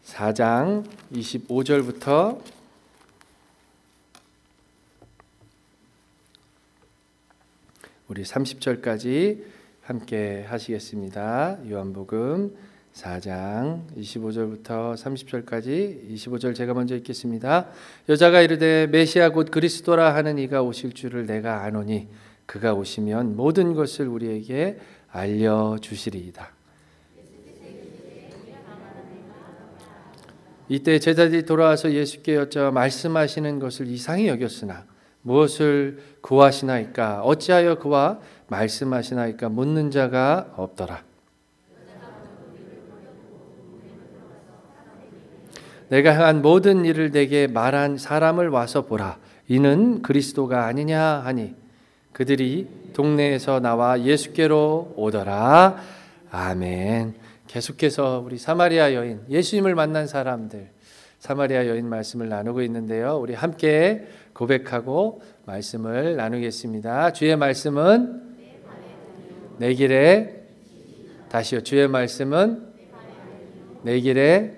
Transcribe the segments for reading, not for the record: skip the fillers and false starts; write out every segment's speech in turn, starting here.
4장 25절부터 우리 30절까지 함께 하시겠습니다. 요한복음 4장 25절부터 30절까지 25절 제가 먼저 읽겠습니다. 여자가 이르되 메시아 곧 그리스도라 하는 이가 오실 줄을 내가 아노니 그가 오시면 모든 것을 우리에게 알려주시리이다. 이때 제자들이 돌아와서 예수께 여쭤 말씀하시는 것을 이상히 여겼으나 무엇을 구하시나이까 어찌하여 그와 말씀하시나이까 묻는 자가 없더라. 내가 행한 모든 일을 내게 말한 사람을 와서 보라. 이는 그리스도가 아니냐 하니 그들이 동네에서 나와 예수께로 오더라. 아멘. 계속해서 우리 사마리아 여인, 예수님을 만난 사람들, 사마리아 여인 말씀을 나누고 있는데요. 우리 함께 고백하고 말씀을 나누겠습니다. 주의 말씀은 내 길에, 다시요. 주의 말씀은 내 길에,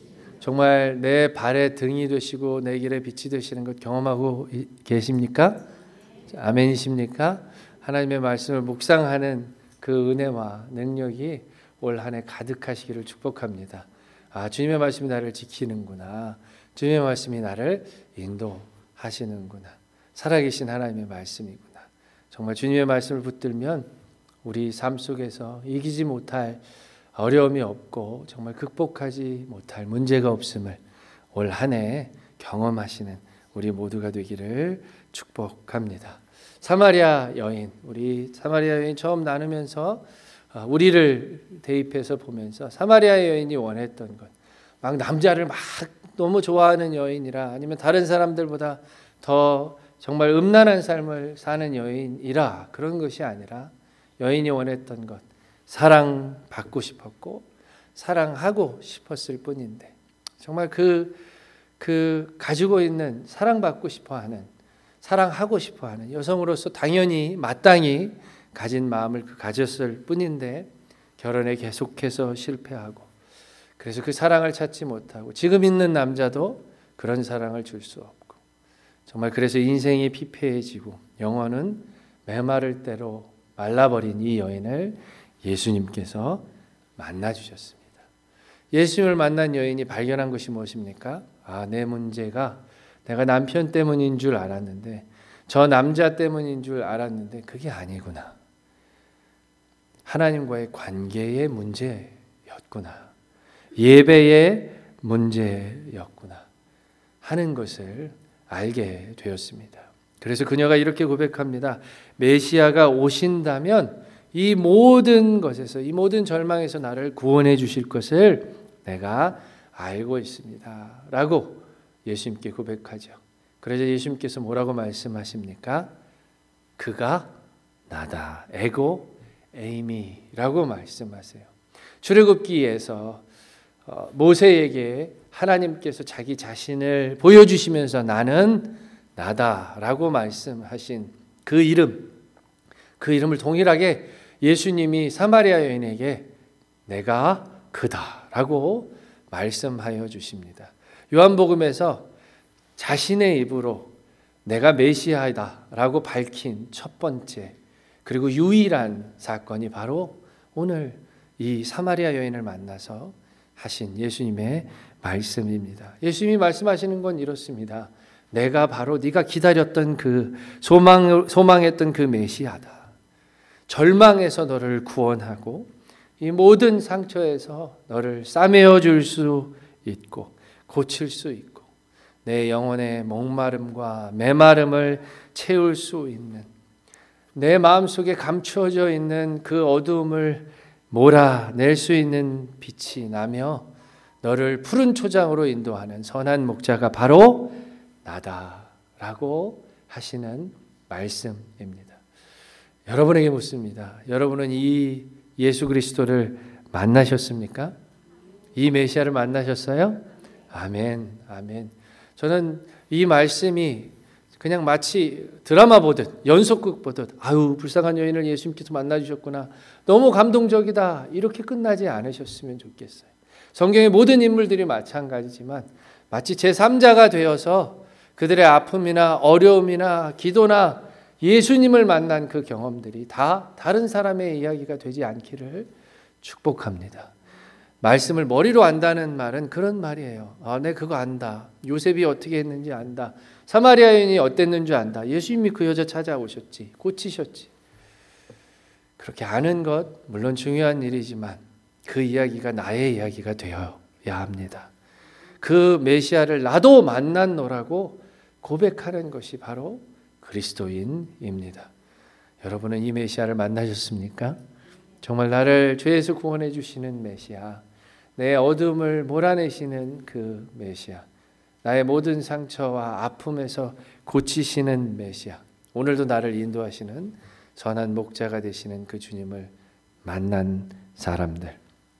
정말 내 발의 등이 되시고 내 길에 빛이 되시는 것 경험하고 계십니까? 아멘이십니까? 하나님의 말씀을 묵상하는 그 은혜와 능력이 올 한 해 가득하시기를 축복합니다. 주님의 말씀이 나를 지키는구나. 주님의 말씀이 나를 인도하시는구나. 살아계신 하나님의 말씀이구나. 정말 주님의 말씀을 붙들면 우리 삶 속에서 이기지 못할 어려움이 없고 정말 극복하지 못할 문제가 없음을 올 한 해 경험하시는 우리 모두가 되기를 축복합니다. 사마리아 여인, 우리 사마리아 여인 처음 나누면서 우리를 대입해서 보면서 사마리아 여인이 원했던 것, 막 남자를 막 너무 좋아하는 여인이라 아니면 다른 사람들보다 더 정말 음란한 삶을 사는 여인이라 그런 것이 아니라 여인이 원했던 것, 사랑받고 싶었고 사랑하고 싶었을 뿐인데 정말 그 가지고 있는 사랑받고 싶어하는, 사랑하고 싶어하는 여성으로서 당연히 마땅히 가진 마음을 가졌을 뿐인데 결혼에 계속해서 실패하고 그래서 그 사랑을 찾지 못하고 지금 있는 남자도 그런 사랑을 줄 수 없고 정말 그래서 인생이 피폐해지고 영혼은 메마를 대로 말라버린 이 여인을 예수님께서 만나주셨습니다. 예수님을 만난 여인이 발견한 것이 무엇입니까? 내 문제가 내가 남편 때문인 줄 알았는데 저 남자 때문인 줄 알았는데 그게 아니구나. 하나님과의 관계의 문제였구나. 예배의 문제였구나 하는 것을 알게 되었습니다. 그래서 그녀가 이렇게 고백합니다. 메시아가 오신다면 이 모든 것에서, 이 모든 절망에서 나를 구원해 주실 것을 내가 알고 있습니다 라고 예수님께 고백하죠. 그래서 예수님께서 뭐라고 말씀하십니까? 그가 나다. 에고 에이미라고 말씀하세요. 출애굽기에서 모세에게 하나님께서 자기 자신을 보여주시면서 나는 나다라고 말씀하신 그 이름을 동일하게 예수님이 사마리아 여인에게 내가 그다라고 말씀하여 주십니다. 요한복음에서 자신의 입으로 내가 메시아이다라고 밝힌 첫 번째 그리고 유일한 사건이 바로 오늘 이 사마리아 여인을 만나서 하신 예수님의 말씀입니다. 예수님이 말씀하시는 건 이렇습니다. 내가 바로 네가 기다렸던 그 소망했던 그 메시아다. 절망에서 너를 구원하고 이 모든 상처에서 너를 싸매어 줄 수 있고 고칠 수 있고 내 영혼의 목마름과 메마름을 채울 수 있는 내 마음속에 감추어져 있는 그 어두움을 몰아낼 수 있는 빛이 나며 너를 푸른 초장으로 인도하는 선한 목자가 바로 나다라고 하시는 말씀입니다. 여러분에게 묻습니다. 여러분은 이 예수 그리스도를 만나셨습니까? 이 메시아를 만나셨어요? 아멘, 아멘. 저는 이 말씀이 그냥 마치 드라마 보듯 연속극 보듯 불쌍한 여인을 예수님께서 만나주셨구나. 너무 감동적이다. 이렇게 끝나지 않으셨으면 좋겠어요. 성경의 모든 인물들이 마찬가지지만 마치 제3자가 되어서 그들의 아픔이나 어려움이나 기도나 예수님을 만난 그 경험들이 다 다른 사람의 이야기가 되지 않기를 축복합니다. 말씀을 머리로 안다는 말은 그런 말이에요. 내 그거 안다. 요셉이 어떻게 했는지 안다. 사마리아 여인이 어땠는지 안다. 예수님이 그 여자 찾아오셨지. 고치셨지. 그렇게 아는 것 물론 중요한 일이지만 그 이야기가 나의 이야기가 되어야 합니다. 그 메시아를 나도 만났노라고 고백하는 것이 바로 그리스도인입니다. 여러분은 이 메시아를 만나셨습니까? 정말 나를 죄에서 구원해 주시는 메시아, 내 어둠을 몰아내시는 그 메시아, 나의 모든 상처와 아픔에서 고치시는 메시아, 오늘도 나를 인도하시는 선한 목자가 되시는 그 주님을 만난 사람들.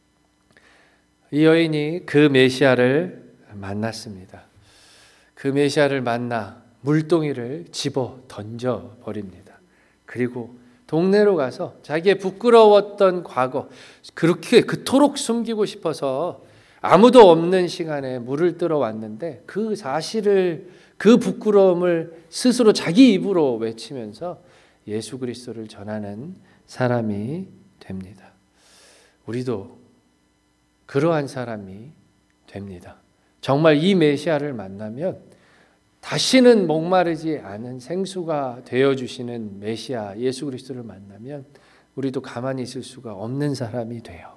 이 여인이 그 메시아를 만났습니다. 그 메시아를 만나 물동이를 집어 던져 버립니다. 그리고 동네로 가서 자기의 부끄러웠던 과거, 그렇게 그토록 숨기고 싶어서 아무도 없는 시간에 물을 뜨러 왔는데 그 사실을, 그 부끄러움을 스스로 자기 입으로 외치면서 예수 그리스도를 전하는 사람이 됩니다. 우리도 그러한 사람이 됩니다. 정말 이 메시아를 만나면 다시는 목마르지 않은 생수가 되어주시는 메시아 예수 그리스도를 만나면 우리도 가만히 있을 수가 없는 사람이 돼요.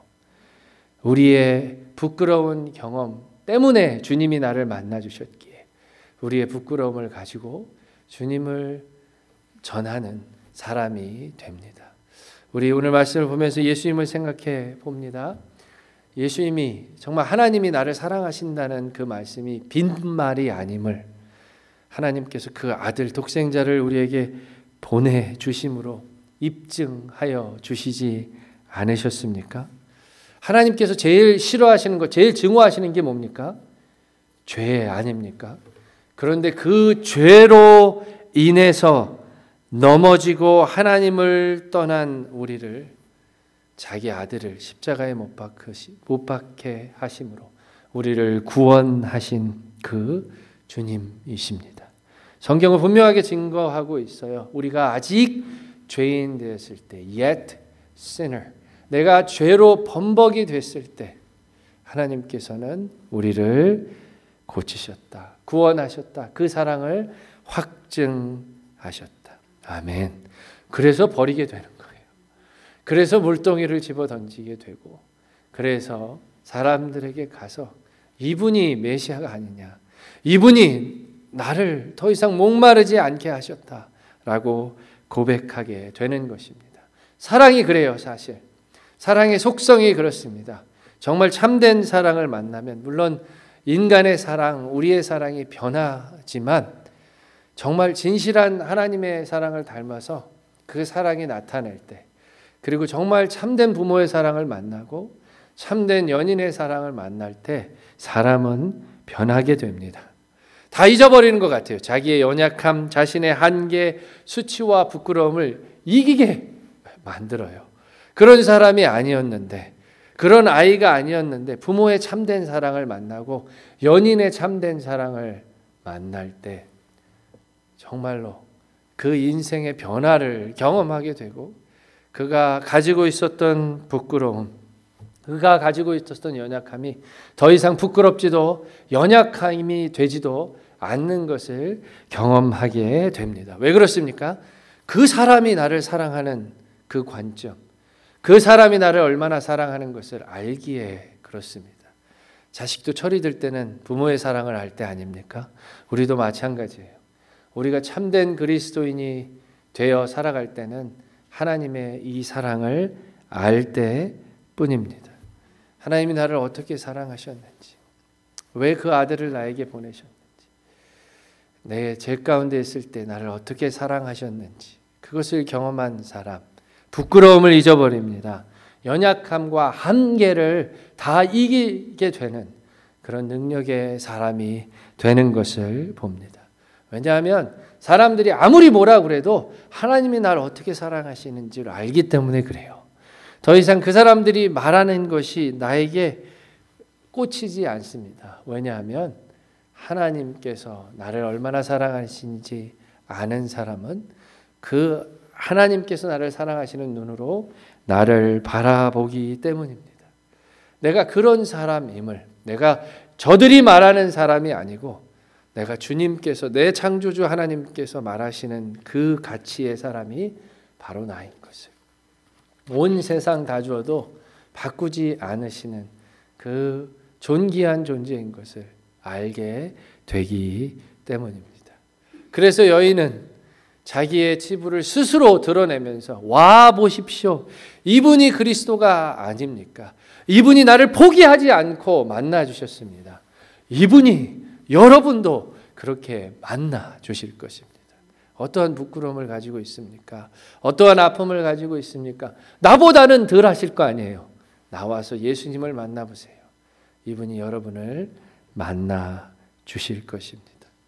우리의 부끄러운 경험 때문에 주님이 나를 만나주셨기에 우리의 부끄러움을 가지고 주님을 전하는 사람이 됩니다. 우리 오늘 말씀을 보면서 예수님을 생각해 봅니다. 예수님이 정말 하나님이 나를 사랑하신다는 그 말씀이 빈말이 아님을 하나님께서 그 아들 독생자를 우리에게 보내주심으로 입증하여 주시지 않으셨습니까? 하나님께서 제일 싫어하시는 것, 제일 증오하시는 게 뭡니까? 죄 아닙니까? 그런데 그 죄로 인해서 넘어지고 하나님을 떠난 우리를 자기 아들을 십자가에 못 박게 하심으로 우리를 구원하신 그 주님이십니다. 성경은 분명하게 증거하고 있어요. 우리가 아직 죄인 되었을 때, yet sinner, 내가 죄로 범벅이 됐을 때 하나님께서는 우리를 고치셨다, 구원하셨다, 그 사랑을 확증하셨다. 아멘. 그래서 버리게 되는 거예요. 그래서 물동이를 집어 던지게 되고, 그래서 사람들에게 가서 이분이 메시아가 아니냐, 이분이 나를 더 이상 목마르지 않게 하셨다라고 고백하게 되는 것입니다. 사랑이 그래요. 사실 사랑의 속성이 그렇습니다. 정말 참된 사랑을 만나면 물론 인간의 사랑, 우리의 사랑이 변하지만 정말 진실한 하나님의 사랑을 닮아서 그 사랑이 나타날 때, 그리고 정말 참된 부모의 사랑을 만나고 참된 연인의 사랑을 만날 때 사람은 변하게 됩니다. 다 잊어버리는 것 같아요. 자기의 연약함, 자신의 한계, 수치와 부끄러움을 이기게 만들어요. 그런 사람이 아니었는데, 그런 아이가 아니었는데 부모의 참된 사랑을 만나고 연인의 참된 사랑을 만날 때 정말로 그 인생의 변화를 경험하게 되고, 그가 가지고 있었던 부끄러움, 그가 가지고 있었던 연약함이 더 이상 부끄럽지도 연약함이 되지도 않는 것을 경험하게 됩니다. 왜 그렇습니까? 그 사람이 나를 사랑하는 그 관점, 그 사람이 나를 얼마나 사랑하는 것을 알기에 그렇습니다. 자식도 철이 들 때는 부모의 사랑을 알 때 아닙니까? 우리도 마찬가지예요. 우리가 참된 그리스도인이 되어 살아갈 때는 하나님의 이 사랑을 알 때뿐입니다. 하나님이 나를 어떻게 사랑하셨는지, 왜 그 아들을 나에게 보내셨는지, 내 죄 가운데 있을 때 나를 어떻게 사랑하셨는지, 그것을 경험한 사람, 부끄러움을 잊어버립니다. 연약함과 한계를 다 이기게 되는 그런 능력의 사람이 되는 것을 봅니다. 왜냐하면 사람들이 아무리 뭐라 그래도 하나님이 나를 어떻게 사랑하시는지를 알기 때문에 그래요. 더 이상 그 사람들이 말하는 것이 나에게 꽂히지 않습니다. 왜냐하면 하나님께서 나를 얼마나 사랑하시는지 아는 사람은 그 하나님께서 나를 사랑하시는 눈으로 나를 바라보기 때문입니다. 내가 그런 사람임을, 내가 저들이 말하는 사람이 아니고 내가 주님께서, 내 창조주 하나님께서 말하시는 그 가치의 사람이 바로 나인 것을, 온 세상 다 주어도 바꾸지 않으시는 그 존귀한 존재인 것을 알게 되기 때문입니다. 그래서 여인은 자기의 치부를 스스로 드러내면서 와 보십시오. 이분이 그리스도가 아닙니까? 이분이 나를 포기하지 않고 만나 주셨습니다. 이분이 여러분도 그렇게 만나 주실 것입니다. 어떠한 부끄러움을 가지고 있습니까? 어떠한 아픔을 가지고 있습니까? 나보다는 덜 하실 거 아니에요. 나와서 예수님을 만나보세요. 이분이 여러분을 만나 주실 것입니다.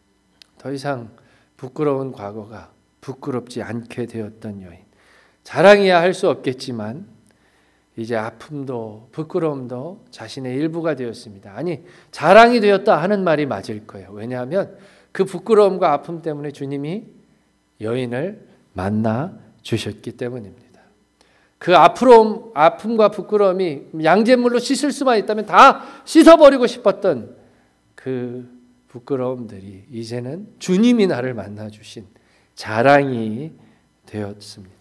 더 이상 부끄러운 과거가 부끄럽지 않게 되었던 여인, 자랑이야 할 수 없겠지만 이제 아픔도 부끄러움도 자신의 일부가 되었습니다. 아니, 자랑이 되었다 하는 말이 맞을 거예요. 왜냐하면 그 부끄러움과 아픔 때문에 주님이 여인을 만나 주셨기 때문입니다. 그 아픔과 부끄러움이 양잿물로 씻을 수만 있다면 다 씻어버리고 싶었던 그 부끄러움들이 이제는 주님이 나를 만나 주신 자랑이 되었습니다.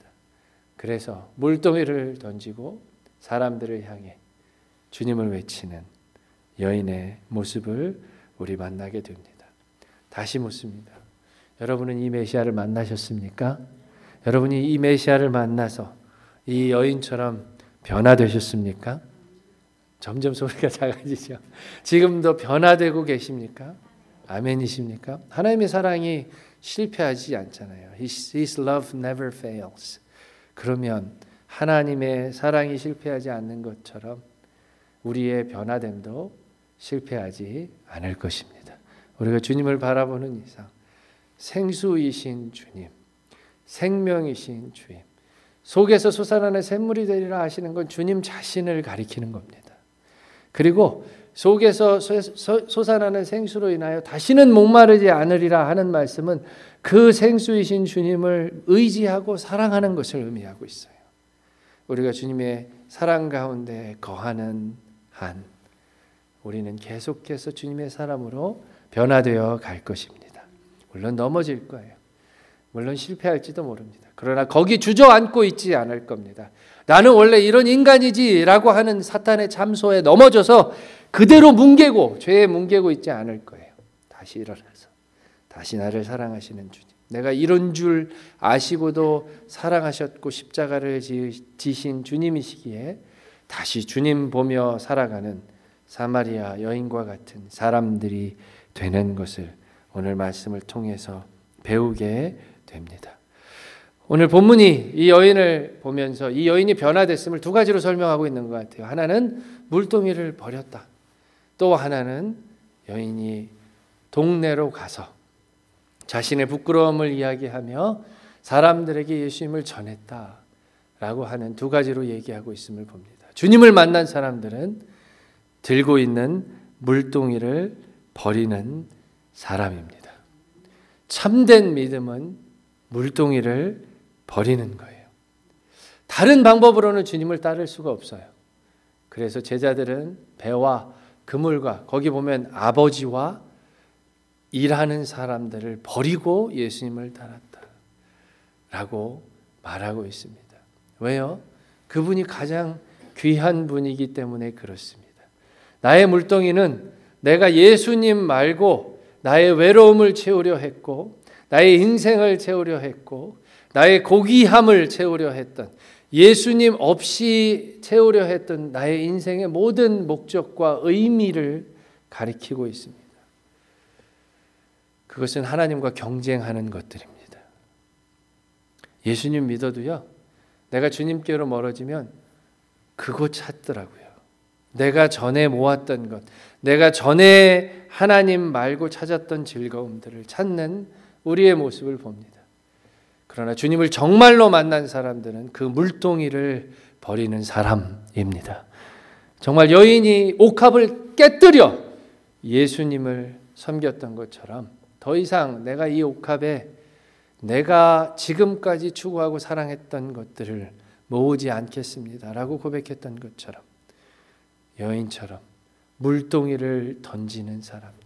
그래서 물동이를 던지고 사람들을 향해 주님을 외치는 여인의 모습을 우리 만나게 됩니다. 다시 묻습니다. 여러분은 이 메시아를 만나셨습니까? 여러분이 이 메시아를 만나서 이 여인처럼 변화되셨습니까? 점점 소리가 작아지죠. 지금도 변화되고 계십니까? 아멘이십니까? 하나님의 사랑이 실패하지 않잖아요. His love never fails. 그러면 하나님의 사랑이 실패하지 않는 것처럼 우리의 변화됨도 실패하지 않을 것입니다. 우리가 주님을 바라보는 이상 생수이신 주님, 생명이신 주님, 속에서 솟아나는 샘물이 되리라 하시는 건 주님 자신을 가리키는 겁니다. 그리고 속에서 솟아나는 생수로 인하여 다시는 목마르지 않으리라 하는 말씀은 그 생수이신 주님을 의지하고 사랑하는 것을 의미하고 있어요. 우리가 주님의 사랑 가운데 거하는 한 우리는 계속해서 주님의 사람으로 변화되어 갈 것입니다. 물론 넘어질 거예요. 물론 실패할지도 모릅니다. 그러나 거기 주저앉고 있지 않을 겁니다. 나는 원래 이런 인간이지라고 하는 사탄의 참소에 넘어져서 그대로 뭉개고 죄에 뭉개고 있지 않을 거예요. 다시 일어나서 다시 나를 사랑하시는 주님, 내가 이런 줄 아시고도 사랑하셨고 십자가를 지신 주님이시기에 다시 주님 보며 살아가는 사마리아 여인과 같은 사람들이 되는 것을 오늘 말씀을 통해서 배우게 됩니다. 오늘 본문이 이 여인을 보면서 이 여인이 변화됐음을 두 가지로 설명하고 있는 것 같아요. 하나는 물동이를 버렸다. 또 하나는 여인이 동네로 가서 자신의 부끄러움을 이야기하며 사람들에게 예수님을 전했다라고 하는 두 가지로 얘기하고 있음을 봅니다. 주님을 만난 사람들은 들고 있는 물동이를 버리는 사람입니다. 참된 믿음은 물동이를 버리는 거예요. 다른 방법으로는 주님을 따를 수가 없어요. 그래서 제자들은 배와 그물과 거기 보면 아버지와 일하는 사람들을 버리고 예수님을 따랐다라고 말하고 있습니다. 왜요? 그분이 가장 귀한 분이기 때문에 그렇습니다. 나의 물동이는 내가 예수님 말고 나의 외로움을 채우려 했고 나의 인생을 채우려 했고 나의 고귀함을 채우려 했던, 예수님 없이 채우려 했던 나의 인생의 모든 목적과 의미를 가리키고 있습니다. 그것은 하나님과 경쟁하는 것들입니다. 예수님 믿어도요, 내가 주님께로 멀어지면 그거 찾더라고요. 내가 전에 모았던 것, 내가 전에 하나님 말고 찾았던 즐거움들을 찾는 우리의 모습을 봅니다. 그러나 주님을 정말로 만난 사람들은 그 물동이를 버리는 사람입니다. 정말 여인이 옥합을 깨뜨려 예수님을 섬겼던 것처럼 더 이상 내가 이 옥합에 내가 지금까지 추구하고 사랑했던 것들을 모으지 않겠습니다 라고 고백했던 것처럼 여인처럼 물동이를 던지는 사람들,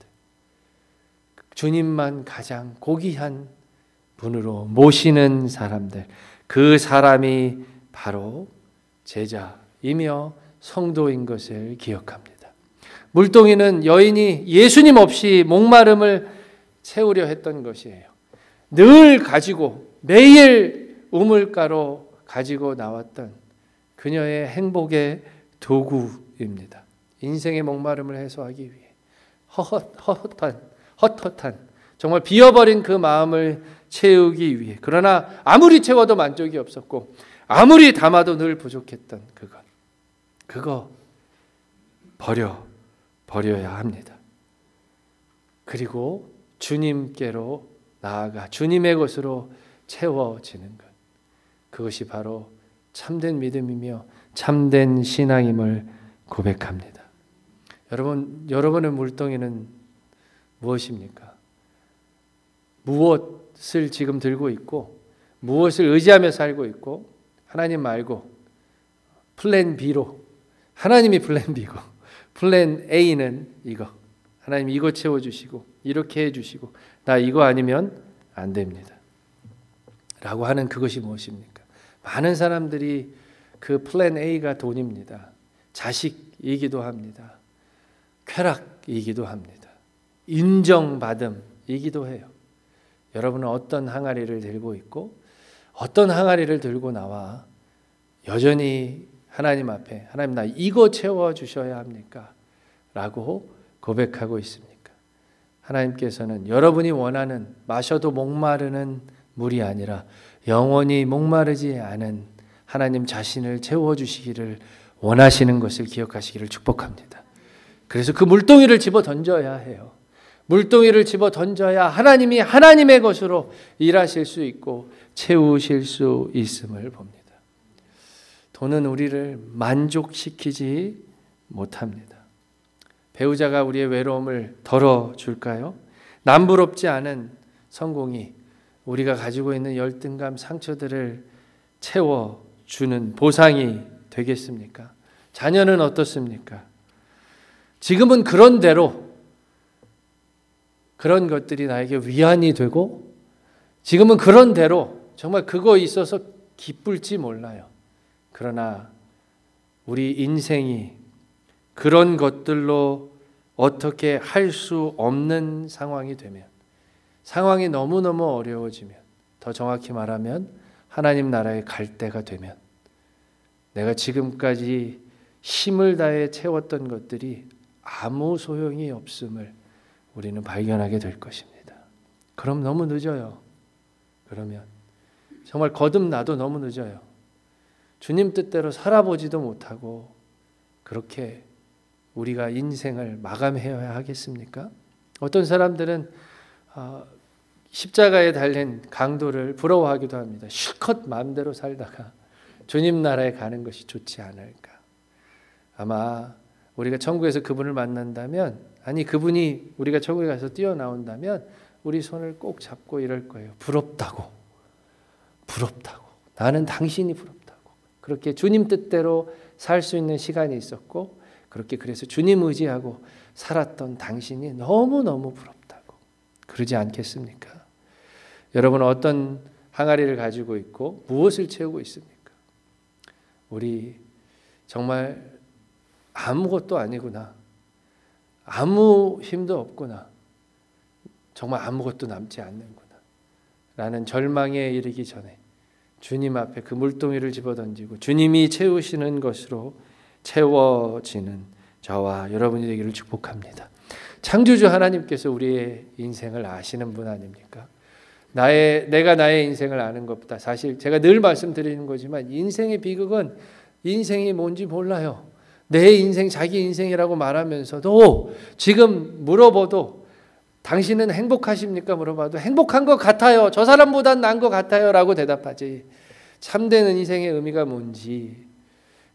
주님만 가장 고귀한 분으로 모시는 사람들, 그 사람이 바로 제자이며 성도인 것을 기억합니다. 물동이는 여인이 예수님 없이 목마름을 채우려 했던 것이에요. 늘 가지고 매일 우물가로 가지고 나왔던 그녀의 행복의 도구입니다. 인생의 목마름을 해소하기 위해 헛헛한 정말 비어버린 그 마음을 채우기 위해, 그러나 아무리 채워도 만족이 없었고 아무리 담아도 늘 부족했던 그거 버려야 합니다. 그리고 주님께로 나아가 주님의 것으로 채워지는 것, 그것이 바로 참된 믿음이며 참된 신앙임을 고백합니다. 여러분의 물동이는 무엇입니까? 무엇을 지금 들고 있고 무엇을 의지하며 살고 있고, 하나님 말고 플랜 B로, 하나님이 플랜 B고 플랜 A는 이거, 하나님 이거 채워주시고 이렇게 해주시고 나 이거 아니면 안 됩니다 라고 하는 그것이 무엇입니까? 많은 사람들이 그 플랜 A가 돈입니다. 자식이기도 합니다. 쾌락이기도 합니다. 인정받음이기도 해요. 여러분은 어떤 항아리를 들고 있고 어떤 항아리를 들고 나와 여전히 하나님 앞에 하나님 나 이거 채워주셔야 합니까? 라고 고백하고 있습니까? 하나님께서는 여러분이 원하는 마셔도 목마르는 물이 아니라 영원히 목마르지 않은 하나님 자신을 채워주시기를 원하시는 것을 기억하시기를 축복합니다. 그래서 그 물동이를 집어 던져야 해요. 물동이를 집어 던져야 하나님이 하나님의 것으로 일하실 수 있고 채우실 수 있음을 봅니다. 돈은 우리를 만족시키지 못합니다. 배우자가 우리의 외로움을 덜어줄까요? 남부럽지 않은 성공이 우리가 가지고 있는 열등감, 상처들을 채워주는 보상이 되겠습니까? 자녀는 어떻습니까? 지금은 그런 대로 그런 것들이 나에게 위안이 되고 지금은 그런 대로 정말 그거 있어서 기쁠지 몰라요. 그러나 우리 인생이 그런 것들로 어떻게 할 수 없는 상황이 되면, 상황이 너무너무 어려워지면, 더 정확히 말하면 하나님 나라에 갈 때가 되면 내가 지금까지 힘을 다해 채웠던 것들이 아무 소용이 없음을 우리는 발견하게 될 것입니다. 그럼 너무 늦어요. 그러면 정말 거듭나도 너무 늦어요. 주님 뜻대로 살아보지도 못하고 그렇게 우리가 인생을 마감해야 하겠습니까? 어떤 사람들은 십자가에 달린 강도를 부러워하기도 합니다. 실컷 마음대로 살다가 주님 나라에 가는 것이 좋지 않을까. 아마 우리가 천국에서 그분을 만난다면, 아니 그분이 우리가 천국에 가서 뛰어나온다면 우리 손을 꼭 잡고 이럴 거예요. 부럽다고. 나는 당신이 부럽다고. 그렇게 주님 뜻대로 살 수 있는 시간이 있었고, 그래서 주님 의지하고 살았던 당신이 너무너무 부럽다고. 그러지 않겠습니까? 여러분은 어떤 항아리를 가지고 있고 무엇을 채우고 있습니까? 우리 정말 아무것도 아니구나, 아무 힘도 없구나, 정말 아무것도 남지 않는구나 라는 절망에 이르기 전에 주님 앞에 그 물동이를 집어던지고 주님이 채우시는 것으로 채워지는 저와 여러분이 되기를 축복합니다. 창조주 하나님께서 우리의 인생을 아시는 분 아닙니까? 내가 나의 인생을 아는 것보다, 사실 제가 늘 말씀드리는 거지만 인생의 비극은 인생이 뭔지 몰라요. 내 인생, 자기 인생이라고 말하면서도 지금 물어봐도 당신은 행복하십니까? 물어봐도 행복한 것 같아요. 저 사람보단 나은 것 같아요 라고 대답하지, 참된 인생의 의미가 뭔지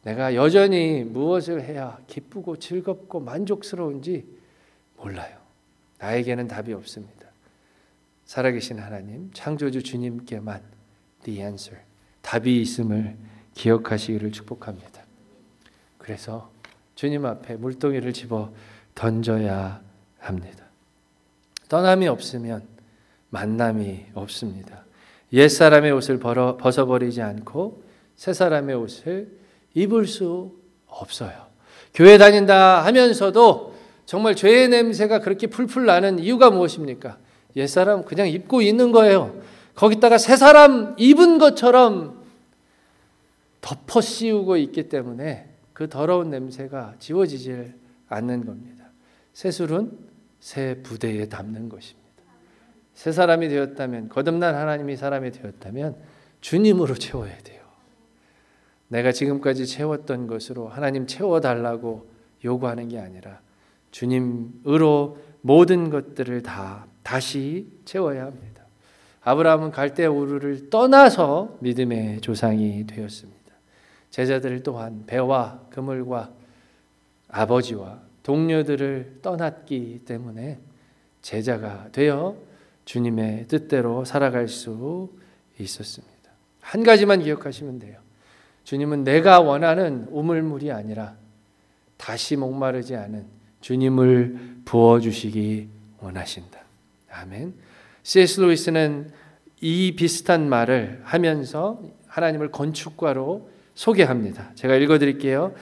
내가 여전히 무엇을 해야 기쁘고 즐겁고 만족스러운지 몰라요. 나에게는 답이 없습니다. 살아계신 하나님, 창조주 주님께만 the answer, 답이 있음을 기억하시기를 축복합니다. 그래서 주님 앞에 물동이를 집어 던져야 합니다. 떠남이 없으면 만남이 없습니다. 옛사람의 옷을 벗어버리지 않고 새사람의 옷을 입을 수 없어요. 교회 다닌다 하면서도 정말 죄의 냄새가 그렇게 풀풀 나는 이유가 무엇입니까? 옛사람 그냥 입고 있는 거예요. 거기다가 새사람 입은 것처럼 덮어 씌우고 있기 때문에 그 더러운 냄새가 지워지질 않는 겁니다. 새술은 새 부대에 담는 것입니다. 새 사람이 되었다면, 거듭난 하나님이 사람이 되었다면 주님으로 채워야 돼요. 내가 지금까지 채웠던 것으로 하나님 채워달라고 요구하는 게 아니라 주님으로 모든 것들을 다시 채워야 합니다. 아브라함은 갈대 우르를 떠나서 믿음의 조상이 되었습니다. 제자들 또한 배와 그물과 아버지와 동료들을 떠났기 때문에 제자가 되어 주님의 뜻대로 살아갈 수 있었습니다. 한 가지만 기억하시면 돼요. 주님은 내가 원하는 우물물이 아니라 다시 목마르지 않은 주님을 부어주시기 원하신다. 아멘. C.S. 루이스는 이 비슷한 말을 하면서 하나님을 건축가로 소개합니다. 제가 읽어드릴게요.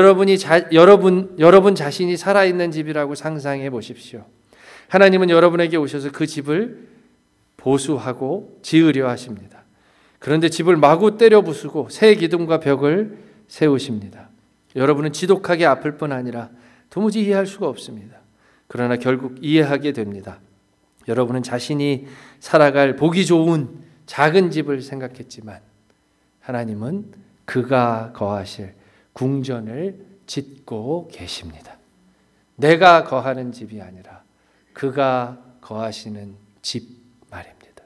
여러분 자신이 살아있는 집이라고 상상해 보십시오. 하나님은 여러분에게 오셔서 그 집을 보수하고 지으려 하십니다. 그런데 집을 마구 때려 부수고 새 기둥과 벽을 세우십니다. 여러분은 지독하게 아플 뿐 아니라 도무지 이해할 수가 없습니다. 그러나 결국 이해하게 됩니다. 여러분은 자신이 살아갈 보기 좋은 작은 집을 생각했지만 하나님은 그가 거하실 궁전을 짓고 계십니다. 내가 거하는 집이 아니라 그가 거하시는 집 말입니다.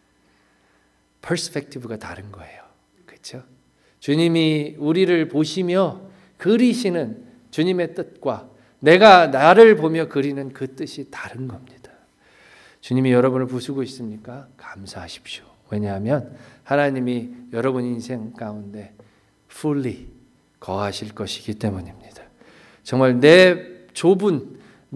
퍼스펙티브가 다른 거예요. 그렇죠? 주님이 우리를 보시며 그리시는 주님의 뜻과 내가 나를 보며 그리는 그 뜻이 다른 겁니다. 주님이 여러분을 부수고 있습니까? 감사하십시오. 왜냐하면 하나님이 여러분 인생 가운데 fully 거하실 것이기 때문입니다. 정말 내 좁은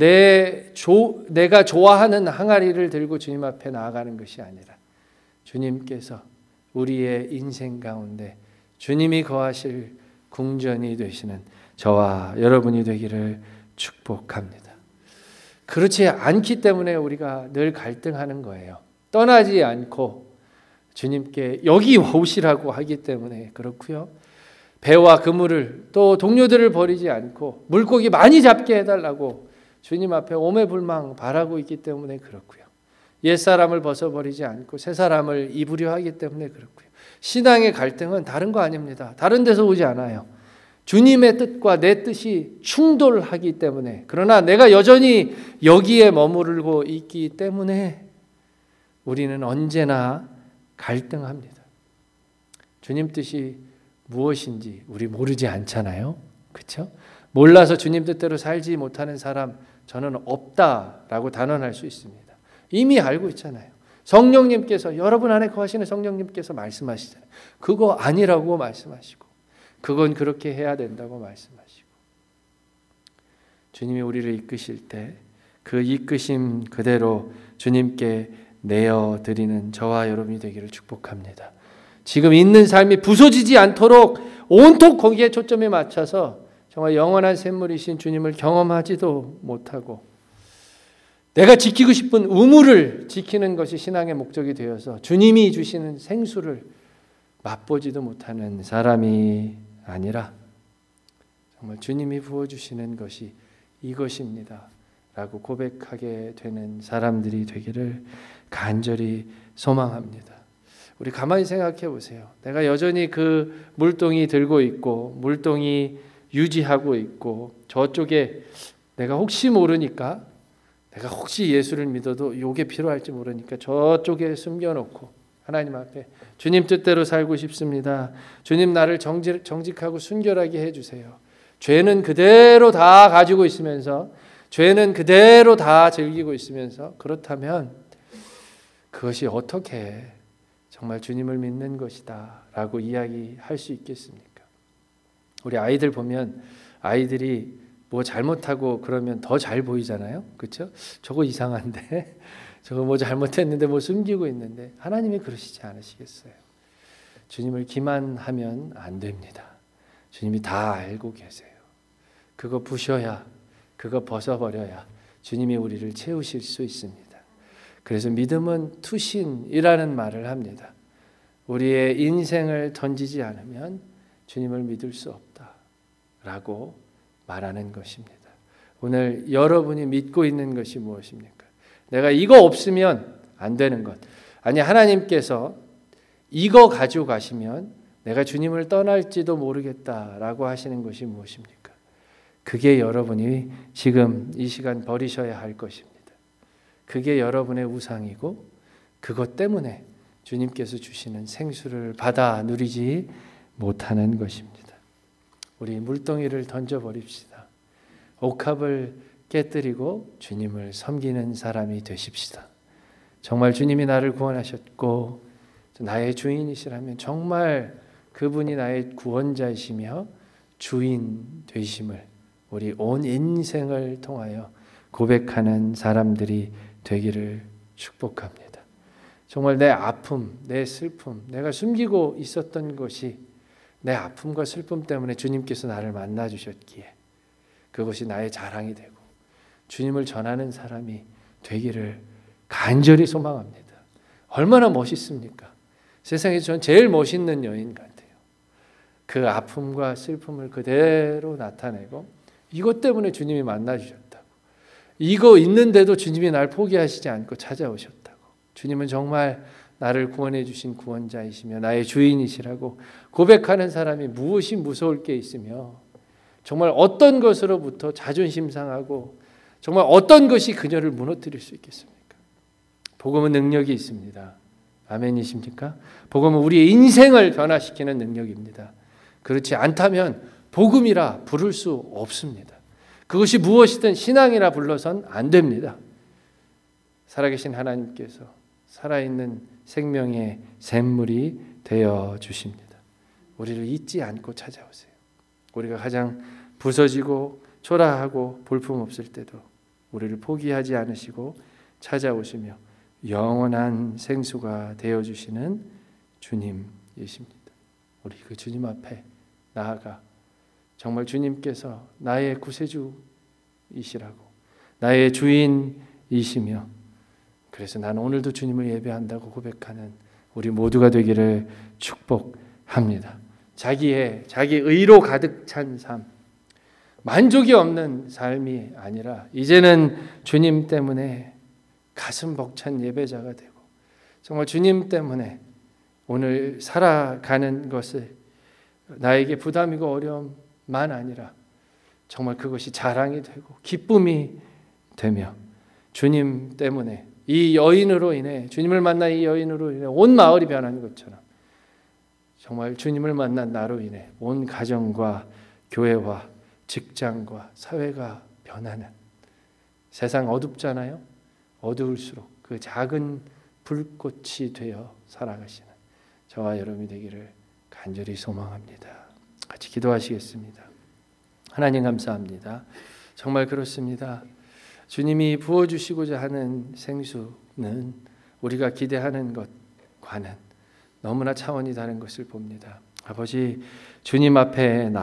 내가 좋아하는 항아리를 들고 주님 앞에 나아가는 것이 아니라 주님께서 우리의 인생 가운데 주님이 거하실 궁전이 되시는 저와 여러분이 되기를 축복합니다. 그렇지 않기 때문에 우리가 늘 갈등하는 거예요. 떠나지 않고 주님께 여기 오시라고 하기 때문에 그렇고요. 배와 그물을 또 동료들을 버리지 않고 물고기 많이 잡게 해달라고 주님 앞에 오매불망 바라고 있기 때문에 그렇고요. 옛사람을 벗어버리지 않고 새사람을 입으려 하기 때문에 그렇고요. 신앙의 갈등은 다른 거 아닙니다. 다른 데서 오지 않아요. 주님의 뜻과 내 뜻이 충돌하기 때문에, 그러나 내가 여전히 여기에 머무르고 있기 때문에 우리는 언제나 갈등합니다. 주님 뜻이 무엇인지 우리 모르지 않잖아요. 그렇죠? 몰라서 주님 뜻대로 살지 못하는 사람 저는 없다라고 단언할 수 있습니다. 이미 알고 있잖아요. 성령님께서 여러분 안에 거하시는 성령님께서 말씀하시잖아요. 그거 아니라고 말씀하시고 그건 그렇게 해야 된다고 말씀하시고 주님이 우리를 이끄실 때 그 이끄심 그대로 주님께 내어드리는 저와 여러분이 되기를 축복합니다. 지금 있는 삶이 부서지지 않도록 온통 거기에 초점에 맞춰서 정말 영원한 샘물이신 주님을 경험하지도 못하고 내가 지키고 싶은 우물을 지키는 것이 신앙의 목적이 되어서 주님이 주시는 생수를 맛보지도 못하는 사람이 아니라 정말 주님이 부어주시는 것이 이것입니다 라고 고백하게 되는 사람들이 되기를 간절히 소망합니다. 우리 가만히 생각해 보세요. 내가 여전히 그 물동이 들고 있고 물동이 유지하고 있고 저쪽에 내가 혹시 모르니까 내가 혹시 예수를 믿어도 요게 필요할지 모르니까 저쪽에 숨겨놓고 하나님 앞에 주님 뜻대로 살고 싶습니다. 주님 나를 정직하고 순결하게 해주세요. 죄는 그대로 다 가지고 있으면서 죄는 그대로 다 즐기고 있으면서 그렇다면 그것이 어떻게 정말 주님을 믿는 것이다 라고 이야기할 수 있겠습니까? 우리 아이들 보면 아이들이 뭐 잘못하고 그러면 더 잘 보이잖아요. 그렇죠? 저거 이상한데 저거 뭐 잘못했는데 뭐 숨기고 있는데 하나님이 그러시지 않으시겠어요? 주님을 기만하면 안 됩니다. 주님이 다 알고 계세요. 그거 부셔야, 그거 벗어버려야 주님이 우리를 채우실 수 있습니다. 그래서 믿음은 투신이라는 말을 합니다. 우리의 인생을 던지지 않으면 주님을 믿을 수 없다라고 말하는 것입니다. 오늘 여러분이 믿고 있는 것이 무엇입니까? 내가 이거 없으면 안 되는 것. 아니 하나님께서 이거 가지고 가시면 내가 주님을 떠날지도 모르겠다라고 하시는 것이 무엇입니까? 그게 여러분이 지금 이 시간 버리셔야 할 것입니다. 그게 여러분의 우상이고 그것 때문에 주님께서 주시는 생수를 받아 누리지 못하는 것입니다. 우리 물동이를 던져버립시다. 옥합을 깨뜨리고 주님을 섬기는 사람이 되십시다. 정말 주님이 나를 구원하셨고 나의 주인이시라면 정말 그분이 나의 구원자이시며 주인 되심을 우리 온 인생을 통하여 고백하는 사람들이 되기를 축복합니다. 정말 내 아픔, 내 슬픔, 내가 숨기고 있었던 것이 내 아픔과 슬픔 때문에 주님께서 나를 만나 주셨기에 그것이 나의 자랑이 되고 주님을 전하는 사람이 되기를 간절히 소망합니다. 얼마나 멋있습니까? 세상에서 전 제일 멋있는 여인 같아요. 그 아픔과 슬픔을 그대로 나타내고 이것 때문에 주님이 만나 주셨다고. 이거 있는데도 주님이 날 포기하시지 않고 찾아오셨다고. 주님은 정말 나를 구원해 주신 구원자이시며 나의 주인이시라고 고백하는 사람이 무엇이 무서울 게 있으며 정말 어떤 것으로부터 자존심 상하고 정말 어떤 것이 그녀를 무너뜨릴 수 있겠습니까? 복음은 능력이 있습니다. 아멘이십니까? 복음은 우리의 인생을 변화시키는 능력입니다. 그렇지 않다면 복음이라 부를 수 없습니다. 그것이 무엇이든 신앙이라 불러선 안 됩니다. 살아계신 하나님께서 살아있는 생명의 샘물이 되어 주십니다. 우리를 잊지 않고 찾아오세요. 우리가 가장 부서지고 초라하고 볼품없을 때도 우리를 포기하지 않으시고 찾아오시며 영원한 생수가 되어주시는 주님이십니다. 우리 그 주님 앞에 나아가 정말 주님께서 나의 구세주이시라고 나의 주인이시며 그래서 나는 오늘도 주님을 예배한다고 고백하는 우리 모두가 되기를 축복합니다. 자기 의로 가득 찬 삶, 만족이 없는 삶이 아니라 이제는 주님 때문에 가슴 벅찬 예배자가 되고 정말 주님 때문에 오늘 살아가는 것을 나에게 부담이고 어려움만 아니라 정말 그것이 자랑이 되고 기쁨이 되며 주님 때문에 이 여인으로 인해 주님을 만난 이 여인으로 인해 온 마을이 변한 것처럼 정말 주님을 만난 나로 인해 온 가정과 교회와 직장과 사회가 변하는 세상 어둡잖아요. 어두울수록 그 작은 불꽃이 되어 살아가시는 저와 여러분이 되기를 간절히 소망합니다. 같이 기도하시겠습니다. 하나님 감사합니다. 정말 그렇습니다. 주님이 부어주시고자 하는 생수는 우리가 기대하는 것과는 너무나 차원이 다른 것을 봅니다. 아버지, 주님 앞에